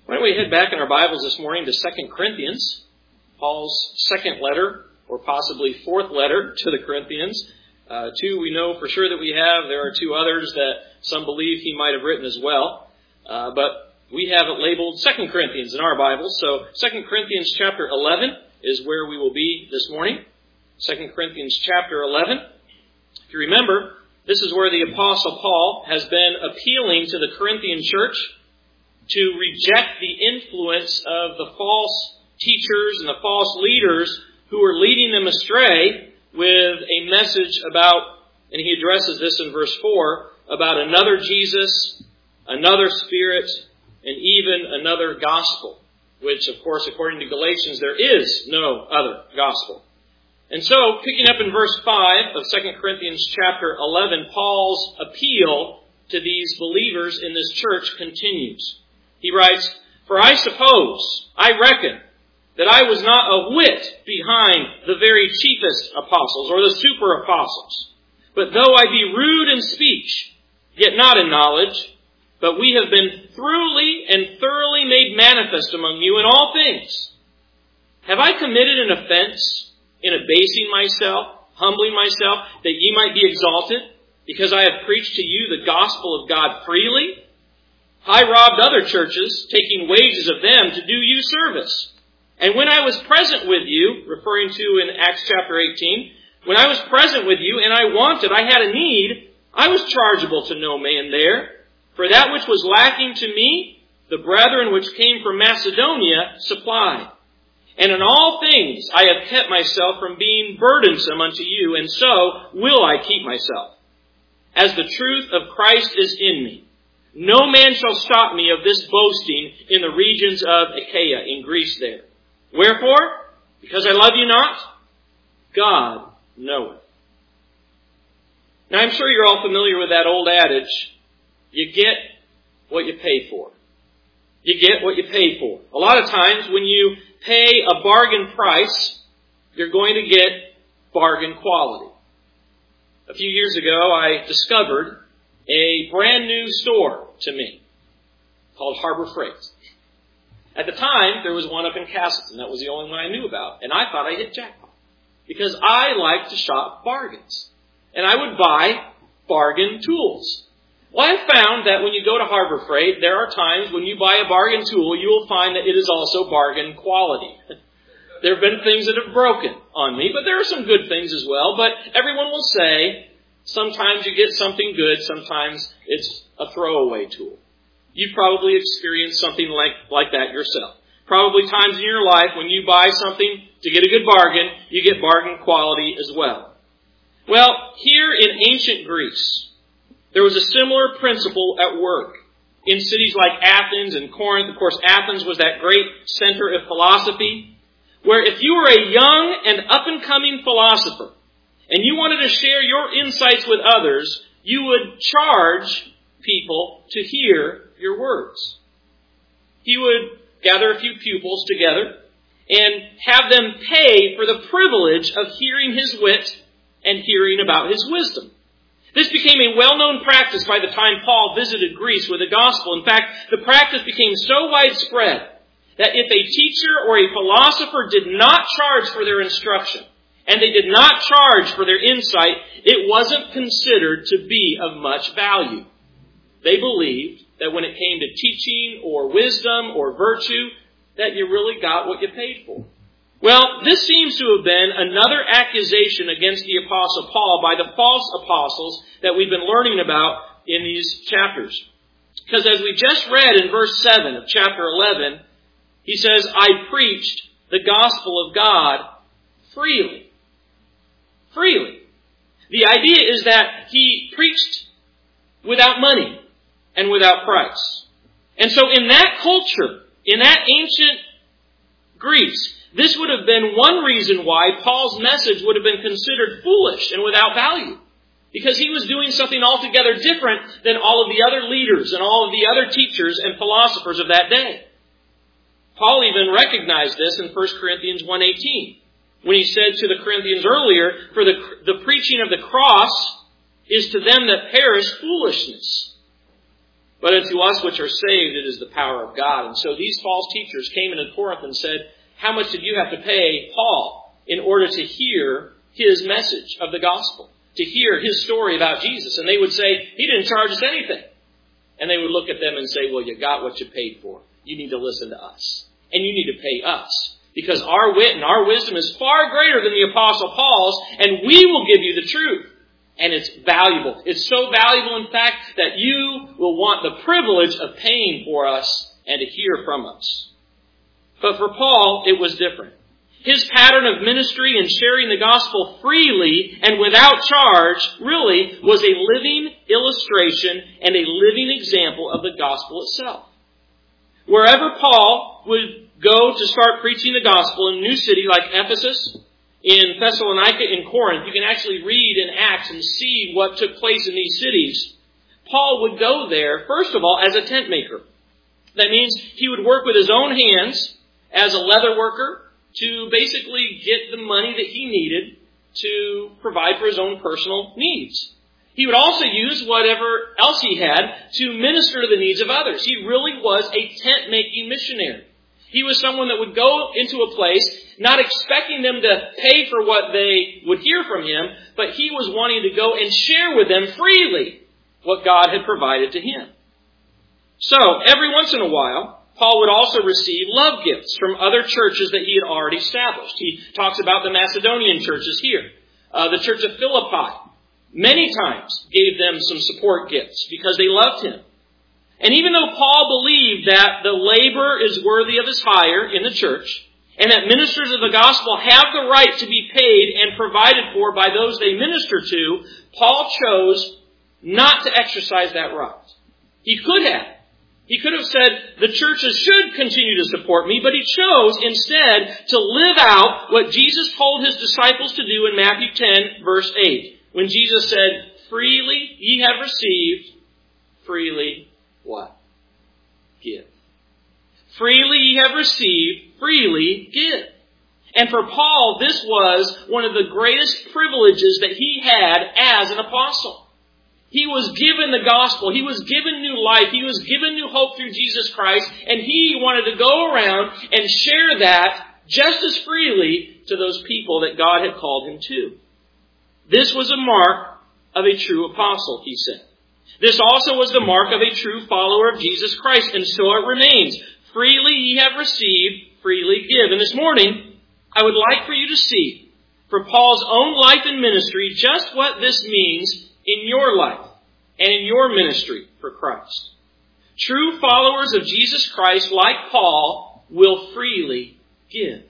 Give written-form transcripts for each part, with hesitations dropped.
Why don't we head back in our Bibles this morning to 2 Corinthians, Paul's second letter, or possibly fourth letter to the Corinthians. Two we know for sure that we have. There are two others that some believe he might have written as well. But we have it labeled 2 Corinthians in our Bibles. So 2 Corinthians chapter 11 is where we will be this morning. 2 Corinthians chapter 11. If you remember, this is where the Apostle Paul has been appealing to the Corinthian church to reject the influence of the false teachers and the false leaders who are leading them astray with a message about, and he addresses this in verse 4, about another Jesus, another Spirit, and even another gospel, which, of course, according to Galatians, there is no other gospel. And so, picking up in verse 5 of 2 Corinthians chapter 11, Paul's appeal to these believers in this church continues. He writes, "For I suppose, I reckon, that I was not a whit behind the very chiefest apostles, or the super apostles. But though I be rude in speech, yet not in knowledge, but we have been truly and thoroughly made manifest among you in all things. Have I committed an offense in abasing myself, humbling myself, that ye might be exalted, because I have preached to you the gospel of God freely? I robbed other churches, taking wages of them to do you service. And when I was present with you," referring to in Acts chapter 18, "when I was present with you and I wanted, I had a need, I was chargeable to no man there. For that which was lacking to me, the brethren which came from Macedonia supplied. And in all things I have kept myself from being burdensome unto you, and so will I keep myself. As the truth of Christ is in me. No man shall stop me of this boasting in the regions of Achaia," in Greece there. "Wherefore? Because I love you not? God knoweth." Now I'm sure you're all familiar with that old adage, you get what you pay for. You get what you pay for. A lot of times when you pay a bargain price, you're going to get bargain quality. A few years ago, I discovered a brand new store to me called Harbor Freight. At the time, there was one up in Castleton. That was the only one I knew about. And I thought I hit jackpot. Because I like to shop bargains. And I would buy bargain tools. Well, I found that when you go to Harbor Freight, there are times when you buy a bargain tool, you will find that it is also bargain quality. There have been things that have broken on me, but there are some good things as well. But everyone will say, sometimes you get something good, sometimes it's a throwaway tool. You've probably experienced something like that yourself. Probably times in your life when you buy something to get a good bargain, you get bargain quality as well. Well, here in ancient Greece, there was a similar principle at work. In cities like Athens and Corinth, of course, Athens was that great center of philosophy, where if you were a young and up-and-coming philosopher, and you wanted to share your insights with others, you would charge people to hear your words. He would gather a few pupils together and have them pay for the privilege of hearing his wit and hearing about his wisdom. This became a well-known practice by the time Paul visited Greece with the gospel. In fact, the practice became so widespread that if a teacher or a philosopher did not charge for their instruction, and they did not charge for their insight, it wasn't considered to be of much value. They believed that when it came to teaching or wisdom or virtue, that you really got what you paid for. Well, this seems to have been another accusation against the Apostle Paul by the false apostles that we've been learning about in these chapters. Because as we just read in verse 7 of chapter 11, he says, "I preached the gospel of God freely." Freely. The idea is that he preached without money and without price. And so in that culture, in that ancient Greece, this would have been one reason why Paul's message would have been considered foolish and without value. Because he was doing something altogether different than all of the other leaders and all of the other teachers and philosophers of that day. Paul even recognized this in 1 Corinthians 1:18. When he said to the Corinthians earlier, "For the preaching of the cross is to them that perish foolishness." But unto us which are saved, it is the power of God. And so these false teachers came into Corinth and said, how much did you have to pay Paul in order to hear his message of the gospel? To hear his story about Jesus? And they would say, he didn't charge us anything. And they would look at them and say, well, you got what you paid for. You need to listen to us. And you need to pay us. Because our wit and our wisdom is far greater than the Apostle Paul's, and we will give you the truth. And it's valuable. It's so valuable, in fact, that you will want the privilege of paying for us and to hear from us. But for Paul, it was different. His pattern of ministry and sharing the gospel freely and without charge really was a living illustration and a living example of the gospel itself. Wherever Paul would go to start preaching the gospel in a new city like Ephesus, in Thessalonica, in Corinth, you can actually read in Acts and see what took place in these cities. Paul would go there, first of all, as a tent maker. That means he would work with his own hands as a leather worker to basically get the money that he needed to provide for his own personal needs. He would also use whatever else he had to minister to the needs of others. He really was a tent-making missionary. He was someone that would go into a place not expecting them to pay for what they would hear from him, but he was wanting to go and share with them freely what God had provided to him. So, every once in a while, Paul would also receive love gifts from other churches that he had already established. He talks about the Macedonian churches here. The church of Philippi many times gave them some support gifts because they loved him. And even though Paul believed that the labor is worthy of his hire in the church, and that ministers of the gospel have the right to be paid and provided for by those they minister to, Paul chose not to exercise that right. He could have. He could have said, the churches should continue to support me, but he chose instead to live out what Jesus told his disciples to do in Matthew 10, verse 8, when Jesus said, freely ye have received, freely what? Give. Freely ye have received, freely give. And for Paul, this was one of the greatest privileges that he had as an apostle. He was given the gospel. He was given new life. He was given new hope through Jesus Christ. And he wanted to go around and share that just as freely to those people that God had called him to. This was a mark of a true apostle, he said. This also was the mark of a true follower of Jesus Christ, and so it remains. Freely ye have received, freely give. And this morning, I would like for you to see, for Paul's own life and ministry, just what this means in your life and in your ministry for Christ. True followers of Jesus Christ, like Paul, will freely give.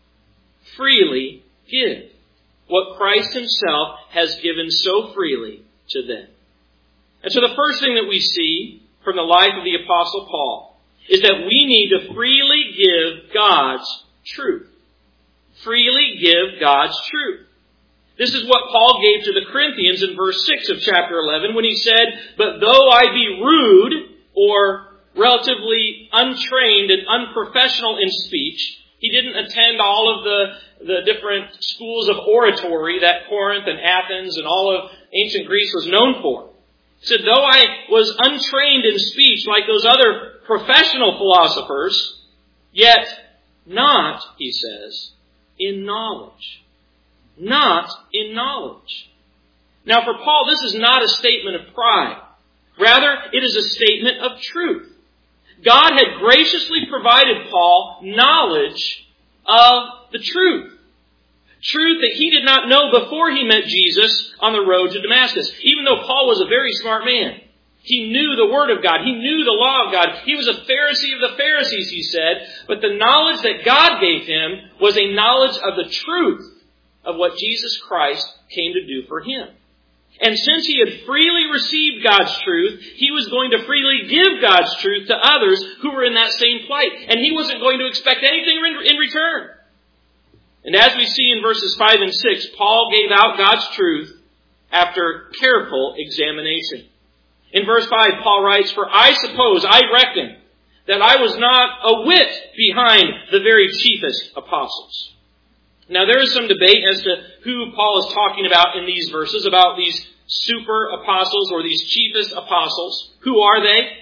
Freely give what Christ himself has given so freely to them. And so the first thing that we see from the life of the Apostle Paul is that we need to freely give God's truth. Freely give God's truth. This is what Paul gave to the Corinthians in verse 6 of chapter 11 when he said, but though I be rude or relatively untrained and unprofessional in speech, he didn't attend all of the different schools of oratory that Corinth and Athens and all of ancient Greece was known for. He said, though I was untrained in speech like those other professional philosophers, yet not, he says, in knowledge. Not in knowledge. Now for Paul, this is not a statement of pride. Rather, it is a statement of truth. God had graciously provided Paul knowledge of the truth. Truth that he did not know before he met Jesus on the road to Damascus. Even though Paul was a very smart man. He knew the Word of God. He knew the law of God. He was a Pharisee of the Pharisees, he said. But the knowledge that God gave him was a knowledge of the truth of what Jesus Christ came to do for him. And since he had freely received God's truth, he was going to freely give God's truth to others who were in that same plight. And he wasn't going to expect anything in return. And as we see in verses 5 and 6, Paul gave out God's truth after careful examination. In verse 5, Paul writes, for I suppose, I reckon, that I was not a whit behind the very chiefest apostles. Now there is some debate as to who Paul is talking about in these verses, about these super apostles or these chiefest apostles. Who are they?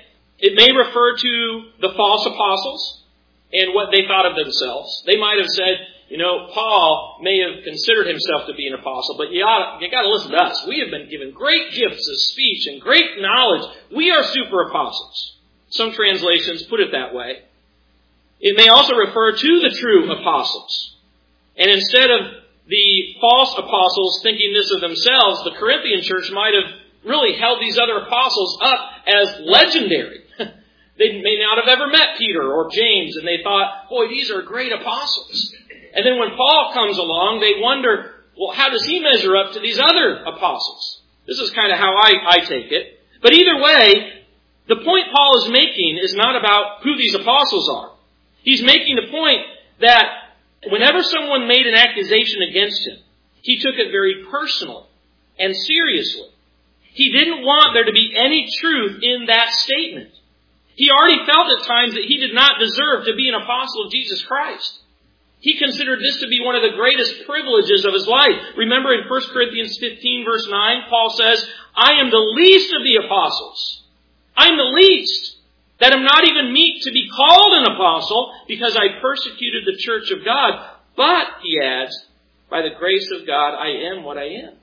It may refer to the false apostles and what they thought of themselves. They might have said, Paul may have considered himself to be an apostle, but you got to listen to us. We have been given great gifts of speech and great knowledge. We are super apostles. Some translations put it that way. It may also refer to the true apostles. And instead of the false apostles thinking this of themselves, the Corinthian church might have really held these other apostles up as legendary. They may not have ever met Peter or James, and they thought, boy, these are great apostles. And then when Paul comes along, they wonder, well, how does he measure up to these other apostles? This is kind of how I take it. But either way, the point Paul is making is not about who these apostles are. He's making the point that whenever someone made an accusation against him, he took it very personally and seriously. He didn't want there to be any truth in that statement. He already felt at times that he did not deserve to be an apostle of Jesus Christ. He considered this to be one of the greatest privileges of his life. Remember in 1 Corinthians 15 verse 9, Paul says, I am the least of the apostles. I'm the least. That am not even meet to be called an apostle because I persecuted the church of God. But, he adds, by the grace of God, I am what I am.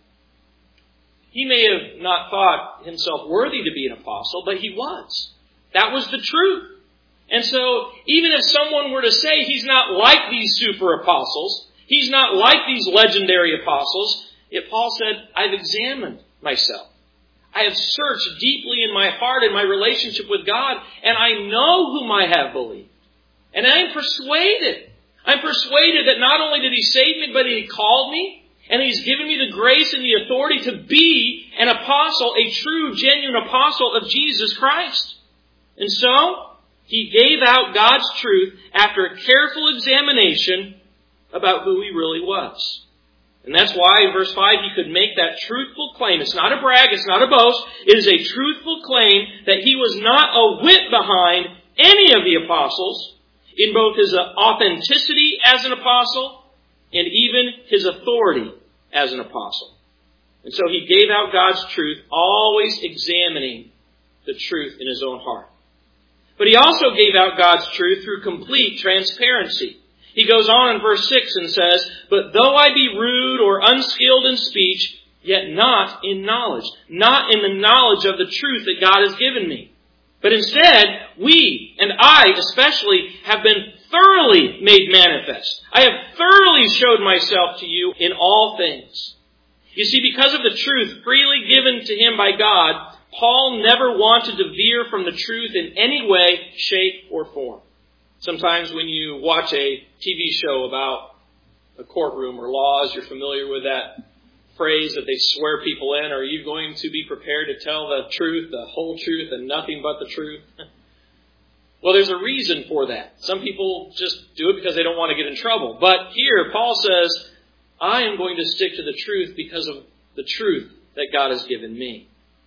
He may have not thought himself worthy to be an apostle, but he was. That was the truth. And so, even if someone were to say he's not like these super apostles, he's not like these legendary apostles, yet Paul said, I've examined myself. I have searched deeply in my heart and my relationship with God, and I know whom I have believed. And I'm persuaded. I'm persuaded that not only did he save me, but he called me, and he's given me the grace and the authority to be an apostle, a true, genuine apostle of Jesus Christ. And so, he gave out God's truth after a careful examination about who he really was. And that's why in verse 5 he could make that truthful claim. It's not a brag, it's not a boast. It is a truthful claim that he was not a whit behind any of the apostles in both his authenticity as an apostle and even his authority as an apostle. And so he gave out God's truth, always examining the truth in his own heart. But he also gave out God's truth through complete transparency. He goes on in verse 6 and says, But though I be rude or unskilled in speech, yet not in knowledge. Not in the knowledge of the truth that God has given me. But instead, we, and I especially, have been thoroughly made manifest. I have thoroughly showed myself to you in all things. You see, because of the truth freely given to him by God, Paul never wanted to veer from the truth in any way, shape, or form. Sometimes when you watch a TV show about a courtroom or laws, you're familiar with that phrase that they swear people in. Are you going to be prepared to tell the truth, the whole truth, and nothing but the truth? Well, there's a reason for that. Some people just do it because they don't want to get in trouble. But here, Paul says, I am going to stick to the truth because of the truth that God has given me.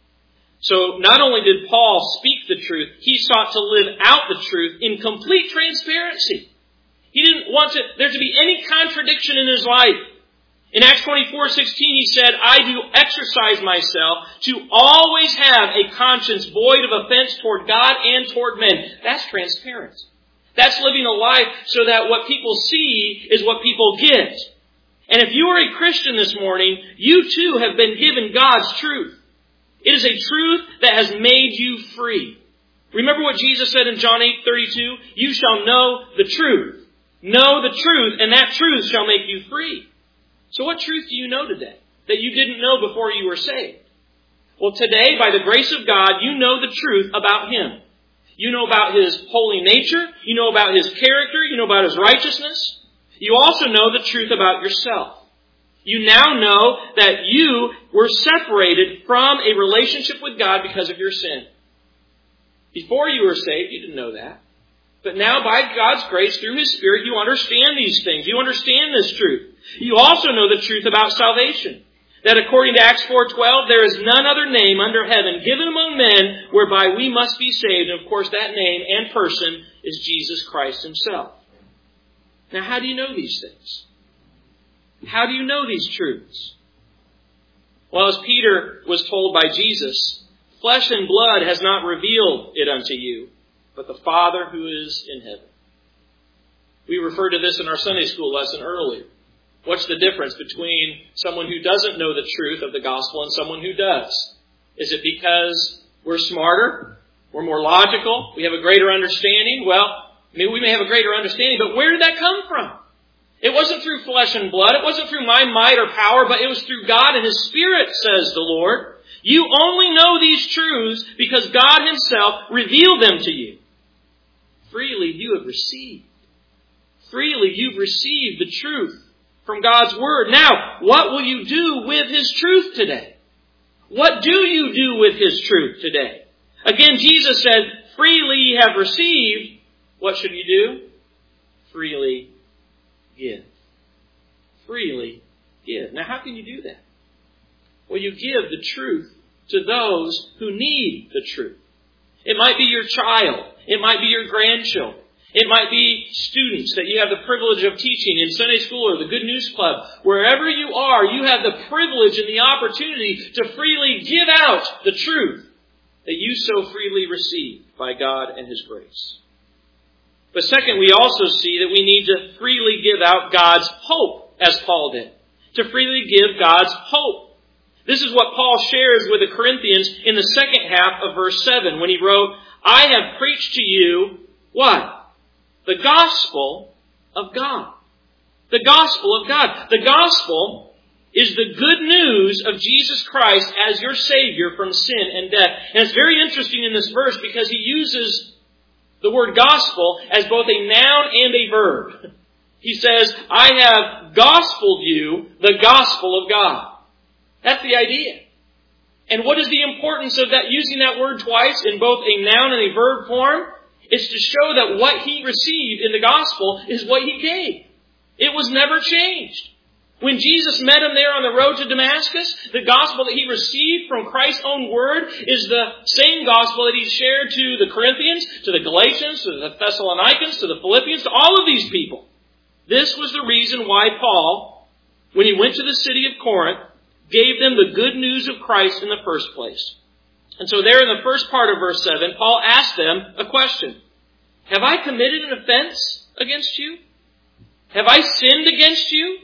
So not only did Paul speak the truth, he sought to live out the truth in complete transparency. He didn't want there to be any contradiction in his life. In Acts 24:16 he said, I do exercise myself to always have a conscience void of offense toward God and toward men. That's transparent. That's living a life so that what people see is what people get. And if you are a Christian this morning, you too have been given God's truth. It is a truth that has made you free. Remember what Jesus said in John 8:32? You shall know the truth. Know the truth, and that truth shall make you free. So what truth do you know today that you didn't know before you were saved? Well, today, by the grace of God, you know the truth about Him. You know about His holy nature. You know about His character. You know about His righteousness. You also know the truth about yourself. You now know that you were separated from a relationship with God because of your sin. Before you were saved, you didn't know that. But now, by God's grace, through His Spirit, you understand these things. You understand this truth. You also know the truth about salvation. That according to Acts 4:12, there is none other name under heaven given among men whereby we must be saved. And of course, that name and person is Jesus Christ Himself. Now, how do you know these things? How do you know these truths? Well, as Peter was told by Jesus, Flesh and blood has not revealed it unto you, but the Father who is in heaven. We referred to this in our Sunday school lesson earlier. What's the difference between someone who doesn't know the truth of the gospel and someone who does? Is it because we're smarter? We're more logical? We have a greater understanding? Well, maybe we may have a greater understanding, but where did that come from? It wasn't through flesh and blood. It wasn't through my might or power, but it was through God and His Spirit, says the Lord. You only know these truths because God Himself revealed them to you. Freely you have received. Freely you've received the truth from God's Word. Now, what will you do with His truth today? What do you do with His truth today? Again, Jesus said, freely ye have received. What should you do? Freely give. Freely give. Now, how can you do that? Well, you give the truth to those who need the truth. It might be your child. It might be your grandchildren. It might be students that you have the privilege of teaching in Sunday school or the Good News Club. Wherever you are, you have the privilege and the opportunity to freely give out the truth that you so freely received by God and His grace. But second, we also see that we need to freely give out God's hope, as Paul did. To freely give God's hope. This is what Paul shares with the Corinthians in the second half of verse 7 when he wrote, I have preached to you, what? The gospel of God. The gospel of God. The gospel is the good news of Jesus Christ as your Savior from sin and death. And it's very interesting in this verse because he uses the word gospel as both a noun and a verb. He says, I have gospeled you the gospel of God. That's the idea. And what is the importance of that, using that word twice in both a noun and a verb form? It's to show that what he received in the gospel is what he gave. It was never changed. When Jesus met him there on the road to Damascus, the gospel that he received from Christ's own word is the same gospel that he shared to the Corinthians, to the Galatians, to the Thessalonians, to the Philippians, to all of these people. This was the reason why Paul, when he went to the city of Corinth, gave them the good news of Christ in the first place. And so there in the first part of verse 7, Paul asked them a question. Have I committed an offense against you? Have I sinned against you?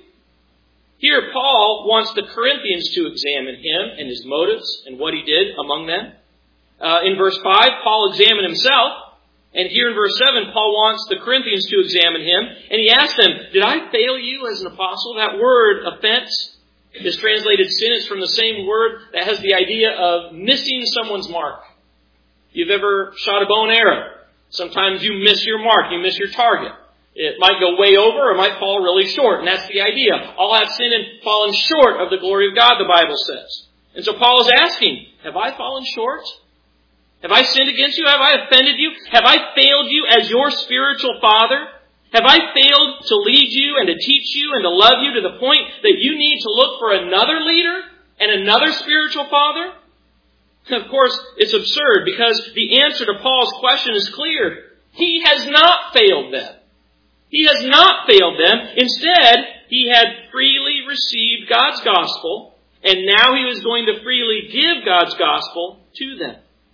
Here Paul wants the Corinthians to examine him and his motives and what he did among them. In verse 5, Paul examined himself. And here in verse 7, Paul wants the Corinthians to examine him. And he asked them, did I fail you as an apostle? That word, offense, is translated sin. It's from the same word that has the idea of missing someone's mark. You've ever shot a bow and arrow. Sometimes you miss your mark. You miss your target. It might go way over or it might fall really short. And that's the idea. All have sinned and fallen short of the glory of God, the Bible says. And so Paul is asking, have I fallen short? Have I sinned against you? Have I offended you? Have I failed you as your spiritual father? Have I failed to lead you and to teach you and to love you to the point that you need to look for another leader and another spiritual father? Of course, it's absurd because the answer to Paul's question is clear. He has not failed them. He has not failed them. Instead, he had freely received God's gospel, and now he was going to freely give God's gospel to them.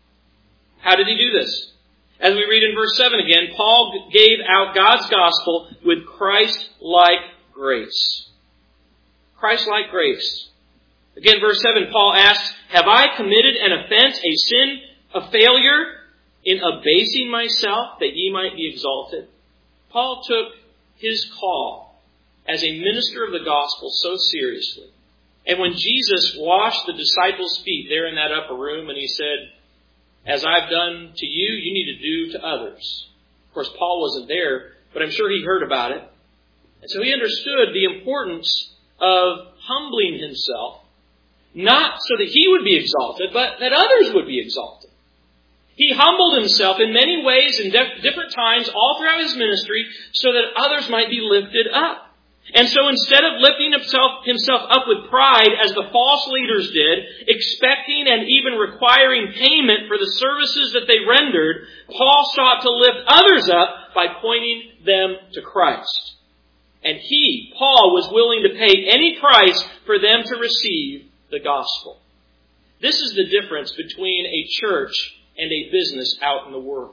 How did he do this? As we read in verse 7 again, Paul gave out God's gospel with Christ-like grace. Christ-like grace. Again, verse 7, Paul asks, have I committed an offense, a sin, a failure in abasing myself that ye might be exalted? Paul took his call as a minister of the gospel so seriously. And when Jesus washed the disciples' feet there in that upper room and he said, as I've done to you, you need to do to others. Of course, Paul wasn't there, but I'm sure he heard about it. And so he understood the importance of humbling himself, not so that he would be exalted, but that others would be exalted. He humbled himself in many ways in different times all throughout his ministry so that others might be lifted up. And so instead of lifting himself up with pride as the false leaders did, expecting and even requiring payment for the services that they rendered, Paul sought to lift others up by pointing them to Christ. And he, Paul, was willing to pay any price for them to receive the gospel. This is the difference between a church and a business out in the world.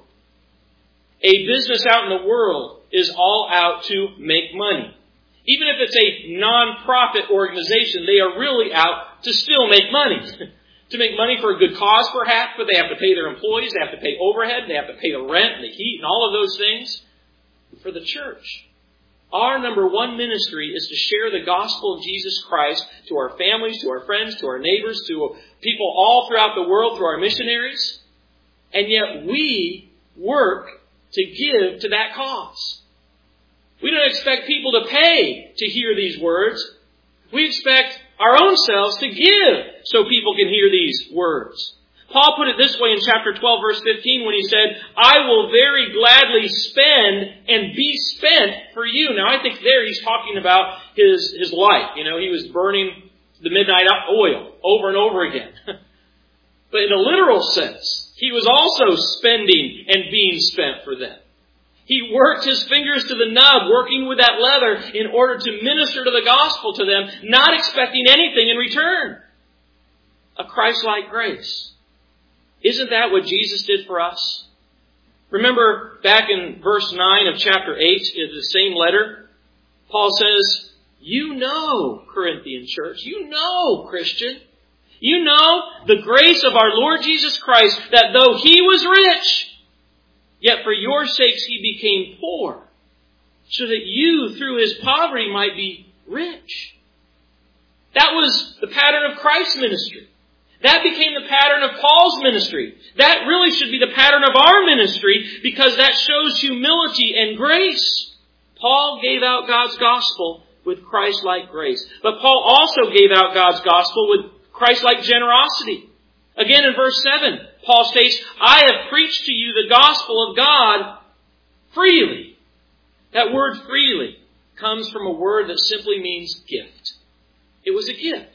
A business out in the world is all out to make money. Even if it's a non-profit organization, they are really out to still make money. To make money for a good cause, perhaps, but they have to pay their employees, they have to pay overhead, they have to pay the rent and the heat and all of those things. For the church, our number one ministry is to share the gospel of Jesus Christ to our families, to our friends, to our neighbors, to people all throughout the world through our missionaries. And yet we work to give to that cause. We don't expect people to pay to hear these words. We expect our own selves to give so people can hear these words. Paul put it this way in chapter 12, verse 15, when he said, I will very gladly spend and be spent for you. Now, I think there he's talking about his life. You know, he was burning the midnight oil over and over again. But in a literal sense, he was also spending and being spent for them. He worked his fingers to the nub, working with that leather in order to minister to the gospel to them, not expecting anything in return. A Christ-like grace. Isn't that what Jesus did for us? Remember back in verse 9 of chapter 8, in the same letter, Paul says, you know, Corinthian church, you know, Christian, you know the grace of our Lord Jesus Christ, that though He was rich, yet for your sakes He became poor, so that you through His poverty might be rich. That was the pattern of Christ's ministry. That became the pattern of Paul's ministry. That really should be the pattern of our ministry because that shows humility and grace. Paul gave out God's gospel with Christ-like grace. But Paul also gave out God's gospel with Christ-like generosity. Again in verse 7, Paul states, I have preached to you the gospel of God freely. That word freely comes from a word that simply means gift. It was a gift.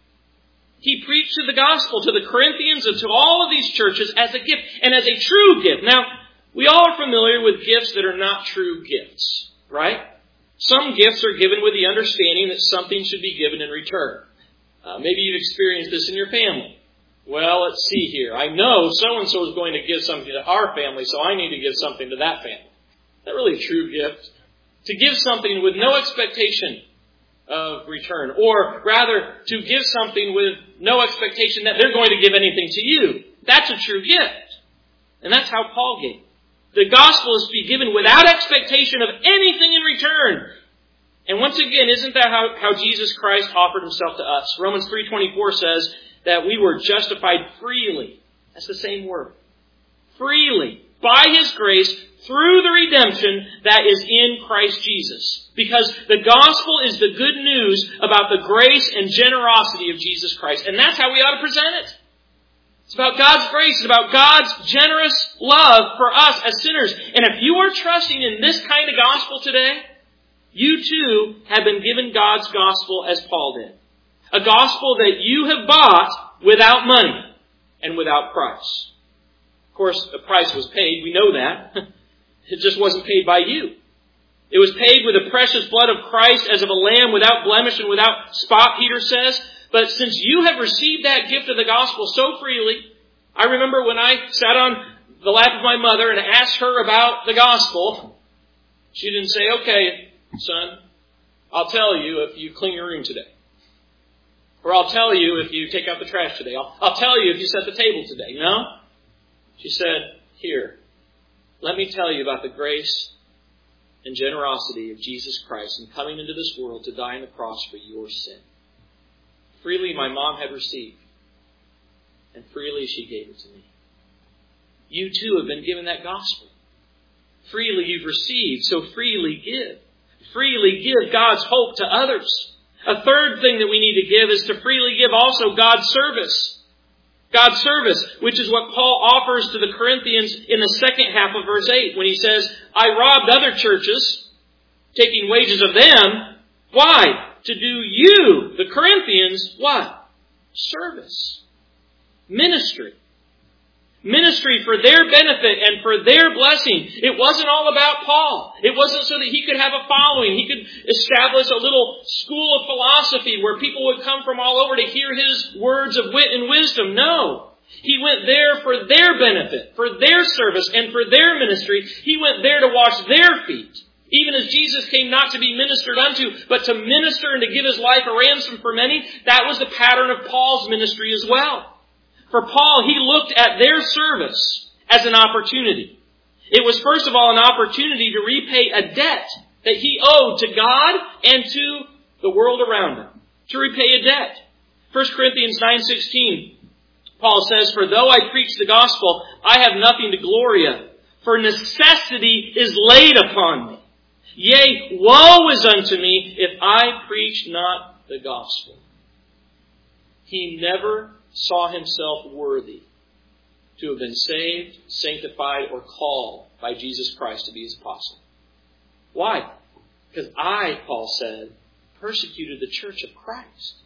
He preached to the gospel to the Corinthians and to all of these churches as a gift and as a true gift. Now, we all are familiar with gifts that are not true gifts, right? Some gifts are given with the understanding that something should be given in return. Maybe you've experienced this in your family. Well, let's see here. I know so-and-so is going to give something to our family, so I need to give something to that family. Is that really a true gift? To give something with no expectation of return, or rather to give something with no expectation that they're going to give anything to you. That's a true gift. And that's how Paul gave. The gospel is to be given without expectation of anything in return. And once again, isn't that how Jesus Christ offered Himself to us? Romans 3:24 says that we were justified freely. That's the same word. Freely. By His grace, through the redemption that is in Christ Jesus. Because the gospel is the good news about the grace and generosity of Jesus Christ. And that's how we ought to present it. It's about God's grace. It's about God's generous love for us as sinners. And if you are trusting in this kind of gospel today, you too have been given God's gospel as Paul did. A gospel that you have bought without money and without price. Of course, the price was paid. We know that. It just wasn't paid by you. It was paid with the precious blood of Christ as of a lamb without blemish and without spot, Peter says. But since you have received that gift of the gospel so freely, I remember when I sat on the lap of my mother and asked her about the gospel, she didn't say, okay, son, I'll tell you if you clean your room today. Or I'll tell you if you take out the trash today. I'll tell you if you set the table today. No? She said, here, let me tell you about the grace and generosity of Jesus Christ in coming into this world to die on the cross for your sin. Freely my mom had received, and freely she gave it to me. You too have been given that gospel. Freely you've received, so freely give. Freely give God's hope to others. A third thing that we need to give is to freely give also God's service. God's service, which is what Paul offers to the Corinthians in the second half of verse 8 when he says, I robbed other churches, taking wages of them. Why? To do you, the Corinthians, what? Service. Ministry. ministry for their benefit and for their blessing. It wasn't all about Paul. It wasn't so that he could have a following. He could establish a little school of philosophy where people would come from all over to hear his words of wit and wisdom. No. He went there for their benefit, for their service, and for their ministry. He went there to wash their feet. Even as Jesus came not to be ministered unto, but to minister and to give his life a ransom for many, that was the pattern of Paul's ministry as well. For Paul, he looked at their service as an opportunity. It was first of all an opportunity to repay a debt that he owed to God and to the world around him. To repay a debt. 1 Corinthians 9:16, Paul says, "For though I preach the gospel, I have nothing to glory of, for necessity is laid upon me. Yea, woe is unto me if I preach not the gospel." He never saw himself worthy to have been saved, sanctified, or called by Jesus Christ to be his apostle. Why? Because I, Paul said, persecuted the church of Christ.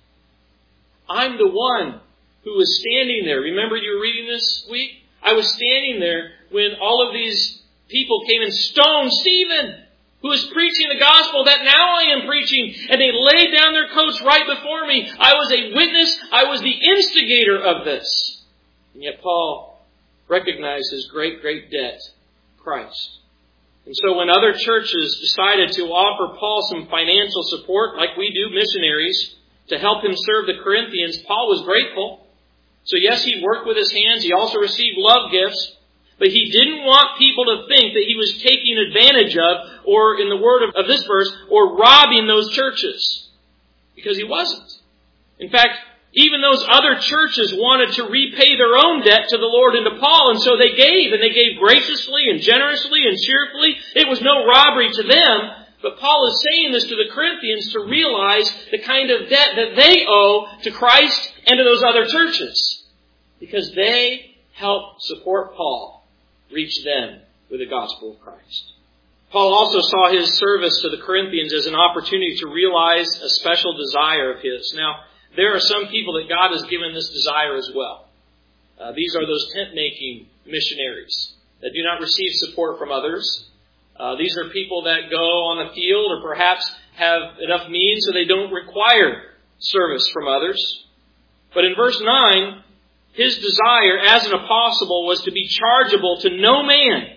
I'm the one who was standing there. Remember you were reading this week? I was standing there when all of these people came and stoned Stephen, who was preaching the gospel that now I am preaching, and they laid down their coats right before me. I was a witness. I was the instigator of this. And yet Paul recognized his great, great debt, Christ. And so when other churches decided to offer Paul some financial support, like we do, missionaries, to help him serve the Corinthians, Paul was grateful. So yes, he worked with his hands. He also received love gifts. But he didn't want people to think that he was taking advantage of, or in the word of this verse, or robbing those churches. Because he wasn't. In fact, even those other churches wanted to repay their own debt to the Lord and to Paul, and so they gave. And they gave graciously and generously and cheerfully. It was no robbery to them. But Paul is saying this to the Corinthians to realize the kind of debt that they owe to Christ and to those other churches. Because they helped support Paul reach them with the gospel of Christ. Paul also saw his service to the Corinthians as an opportunity to realize a special desire of his. Now, there are some people that God has given this desire as well. These are those tent-making missionaries that do not receive support from others. These are people that go on the field or perhaps have enough means so they don't require service from others. But in verse 9, his desire as an apostle was to be chargeable to no man,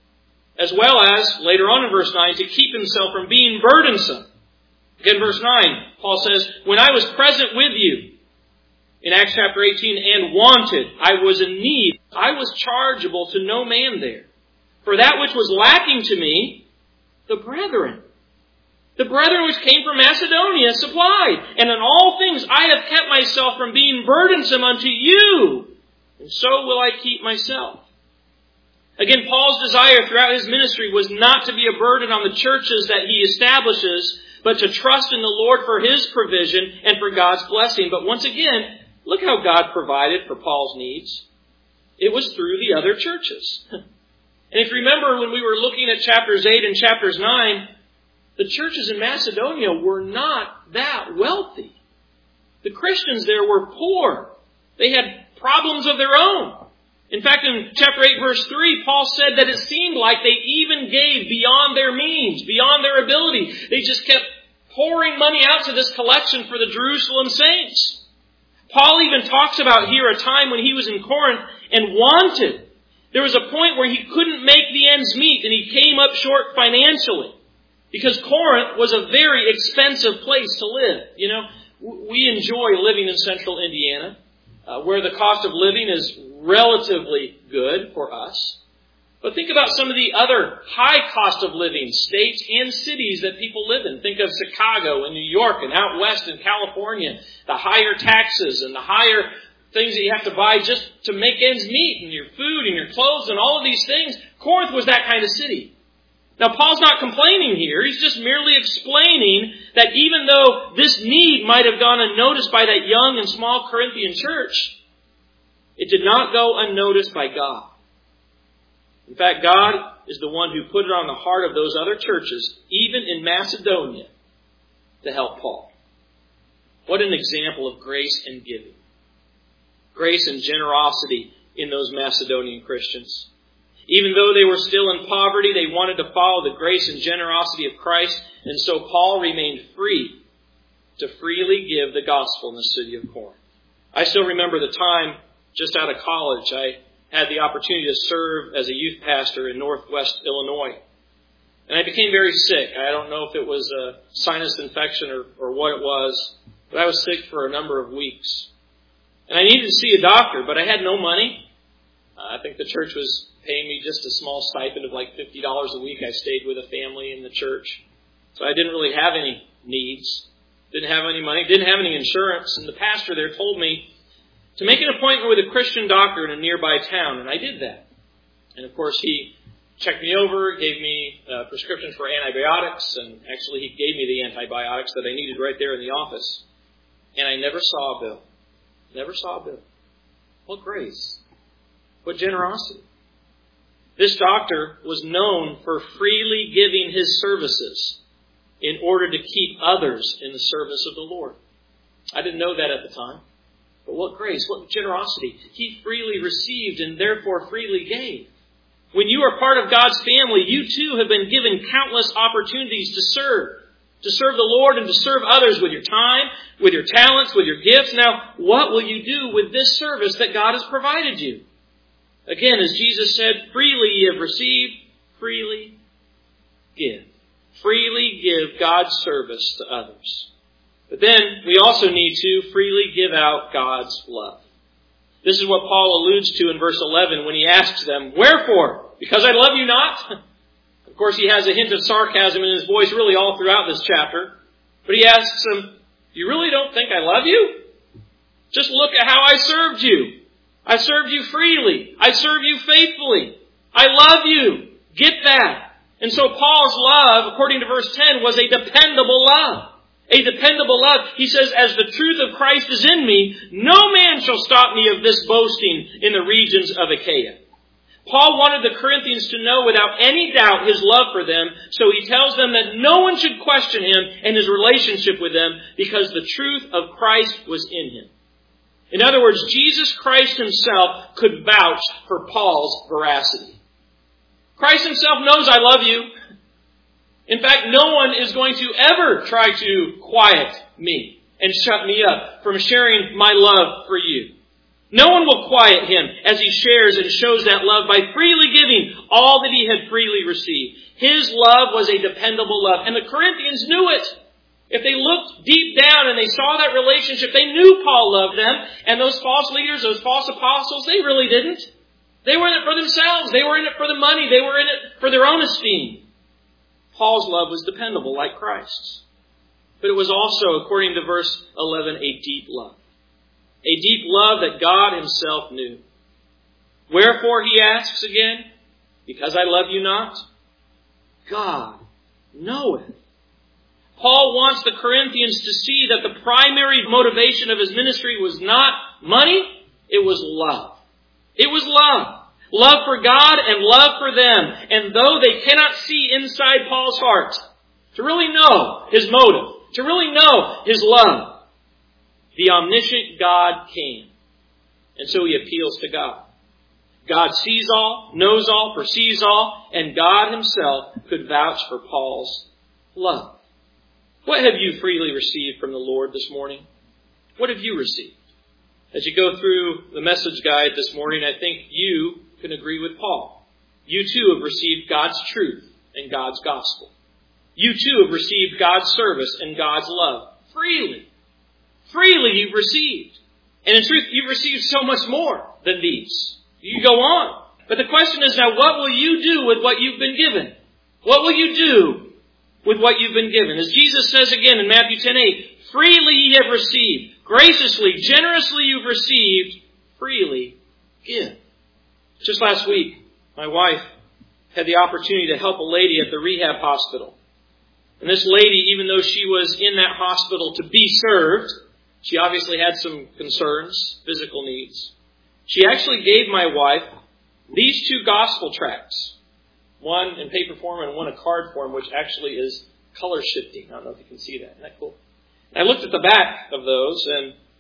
as well as, later on in verse 9, to keep himself from being burdensome. Again, verse 9, Paul says, "When I was present with you," in Acts chapter 18, "and wanted, I was in need. I was chargeable to no man there. For that which was lacking to me, the brethren which came from Macedonia supplied. And in all things I have kept myself from being burdensome unto you. And so will I keep myself." Again, Paul's desire throughout his ministry was not to be a burden on the churches that he establishes, but to trust in the Lord for his provision and for God's blessing. But once again, look how God provided for Paul's needs. It was through the other churches. And if you remember when we were looking at chapters 8 and chapters 9, the churches in Macedonia were not that wealthy. The Christians there were poor. They had problems of their own. In fact, in chapter 8, verse 3, Paul said that it seemed like they even gave beyond their means, beyond their ability. They just kept pouring money out to this collection for the Jerusalem saints. Paul even talks about here a time when he was in Corinth and wanted. There was a point where he couldn't make the ends meet and he came up short financially. Because Corinth was a very expensive place to live. You know, we enjoy living in central Indiana, where the cost of living is relatively good for us. But think about some of the other high cost of living states and cities that people live in. Think of Chicago and New York and out west in California. The higher taxes and the higher things that you have to buy just to make ends meet, and your food and your clothes and all of these things. Corinth was that kind of city. Now, Paul's not complaining here. He's just merely explaining that even though this need might have gone unnoticed by that young and small Corinthian church, it did not go unnoticed by God. In fact, God is the one who put it on the heart of those other churches, even in Macedonia, to help Paul. What an example of grace and giving. Grace and generosity in those Macedonian Christians. Even though they were still in poverty, they wanted to follow the grace and generosity of Christ, and so Paul remained free to freely give the gospel in the city of Corinth. I still remember the time just out of college. I had the opportunity to serve as a youth pastor in Northwest Illinois. And I became very sick. I don't know if it was a sinus infection or what it was, but I was sick for a number of weeks. And I needed to see a doctor, but I had no money. I think the church was paying me just a small stipend of like $50 a week. I stayed with a family in the church. So I didn't really have any needs. Didn't have any money. Didn't have any insurance. And the pastor there told me to make an appointment with a Christian doctor in a nearby town. And I did that. And of course he checked me over, gave me a prescription for antibiotics. And actually he gave me the antibiotics that I needed right there in the office. And I never saw a bill. Never saw a bill. What grace. What generosity. This doctor was known for freely giving his services in order to keep others in the service of the Lord. I didn't know that at the time. But what grace, what generosity. He freely received and therefore freely gave. When you are part of God's family, you too have been given countless opportunities to serve. To serve the Lord and to serve others with your time, with your talents, with your gifts. Now, what will you do with this service that God has provided you? Again, as Jesus said, freely ye have received, freely give. Freely give God's service to others. But then we also need to freely give out God's love. This is what Paul alludes to in verse 11 when he asks them, "Wherefore? Because I love you not?" Of course, he has a hint of sarcasm in his voice really all throughout this chapter. But he asks them, "You really don't think I love you? Just look at how I served you. I served you freely. I served you faithfully. I love you. Get that." And so Paul's love, according to verse 10, was a dependable love. A dependable love. He says, "As the truth of Christ is in me, no man shall stop me of this boasting in the regions of Achaia." Paul wanted the Corinthians to know without any doubt his love for them, so he tells them that no one should question him and his relationship with them because the truth of Christ was in him. In other words, Jesus Christ himself could vouch for Paul's veracity. Christ himself knows I love you. In fact, no one is going to ever try to quiet me and shut me up from sharing my love for you. No one will quiet him as he shares and shows that love by freely giving all that he had freely received. His love was a dependable love, and the Corinthians knew it. If they looked deep down and they saw that relationship, they knew Paul loved them. And those false leaders, those false apostles, they really didn't. They were in it for themselves. They were in it for the money. They were in it for their own esteem. Paul's love was dependable like Christ's. But it was also, according to verse 11, a deep love. A deep love that God himself knew. Wherefore, he asks again, because I love you not? God knoweth. Paul wants the Corinthians to see that the primary motivation of his ministry was not money, it was love. It was love. Love for God and love for them. And though they cannot see inside Paul's heart, to really know his motive, to really know his love, the omniscient God came. And so he appeals to God. God sees all, knows all, perceives all, and God himself could vouch for Paul's love. What have you freely received from the Lord this morning? What have you received? As you go through the message guide this morning, I think you can agree with Paul. You too have received God's truth and God's gospel. You too have received God's service and God's love. Freely. Freely you've received. And in truth, you've received so much more than these. You go on. But the question is now, what will you do with what you've been given? What will you do with what you've been given? As Jesus says again in Matthew 10:8, freely ye have received. Graciously, generously you've received. Freely give. Just last week, my wife had the opportunity to help a lady at the rehab hospital. And this lady, even though she was in that hospital to be served, she obviously had some concerns, physical needs. She actually gave my wife these two gospel tracts. One in paper form and one in card form, which actually is color shifting. I don't know if you can see that. Isn't that cool? And I looked at the back of those, and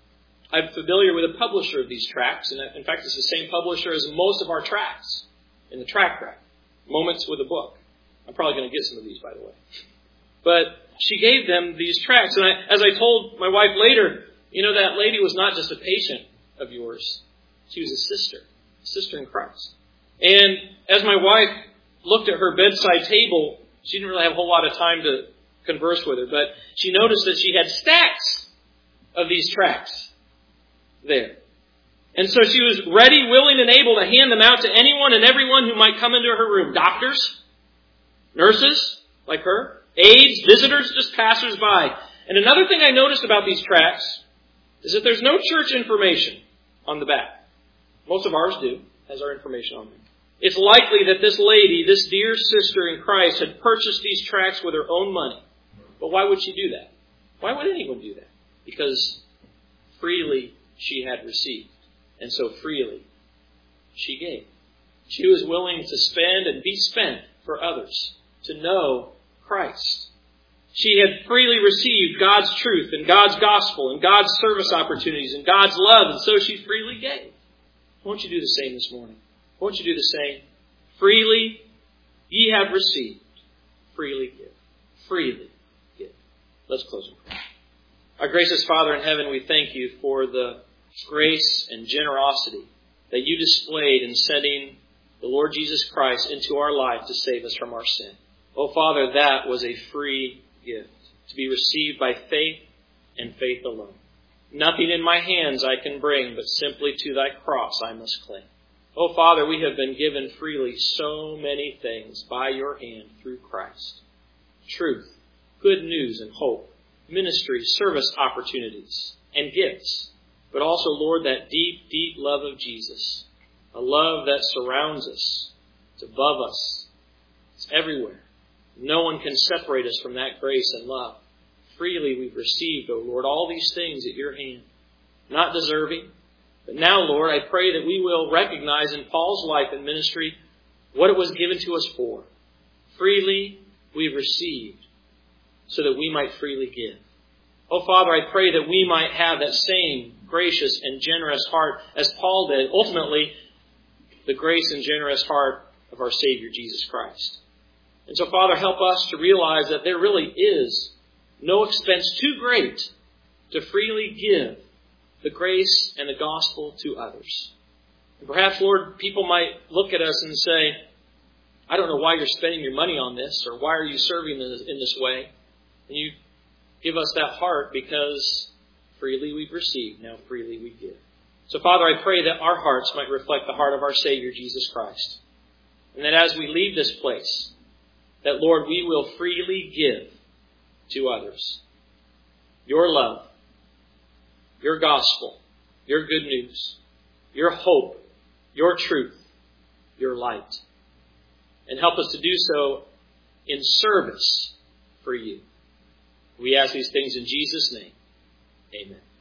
I'm familiar with the publisher of these tracts, and in fact, it's the same publisher as most of our tracts in the tract rack. Moments with a Book. I'm probably going to get some of these, by the way. But she gave them these tracts, and as I told my wife later, that lady was not just a patient of yours. She was a sister in Christ. And as my wife looked at her bedside table, she didn't really have a whole lot of time to converse with her, but she noticed that she had stacks of these tracts there. And so she was ready, willing, and able to hand them out to anyone and everyone who might come into her room. Doctors, nurses like her, aides, visitors, just passers-by. And another thing I noticed about these tracts is that there's no church information on the back. Most of ours do, has our information on them. It's likely that this lady, this dear sister in Christ, had purchased these tracts with her own money. But why would she do that? Why would anyone do that? Because freely she had received. And so freely she gave. She was willing to spend and be spent for others, to know Christ. She had freely received God's truth and God's gospel and God's service opportunities and God's love, and so she freely gave. Won't you do the same this morning? Won't you do the same? Freely ye have received, freely give. Freely give. Let's close in prayer. Our gracious Father in heaven, we thank you for the grace and generosity that you displayed in sending the Lord Jesus Christ into our life to save us from our sin. Oh, Father, that was a free gift to be received by faith and faith alone. Nothing in my hands I can bring, but simply to thy cross I must cling. Oh, Father, we have been given freely so many things by your hand through Christ. Truth, good news and hope, ministry, service opportunities, and gifts. But also, Lord, that deep, deep love of Jesus. A love that surrounds us. It's above us. It's everywhere. No one can separate us from that grace and love. Freely we've received, O Lord, all these things at your hand. Not deserving. But now, Lord, I pray that we will recognize in Paul's life and ministry what it was given to us for. Freely we've received so that we might freely give. Oh, Father, I pray that we might have that same gracious and generous heart as Paul did. Ultimately, the grace and generous heart of our Savior, Jesus Christ. And so, Father, help us to realize that there really is no expense too great to freely give the grace and the gospel to others. And perhaps, Lord, people might look at us and say, I don't know why you're spending your money on this, or why are you serving in this way? And you give us that heart because freely we've received, now freely we give. So, Father, I pray that our hearts might reflect the heart of our Savior, Jesus Christ. And that as we leave this place, that, Lord, we will freely give to others your love, your gospel, your good news, your hope, your truth, your light. And help us to do so in service for you. We ask these things in Jesus' name. Amen.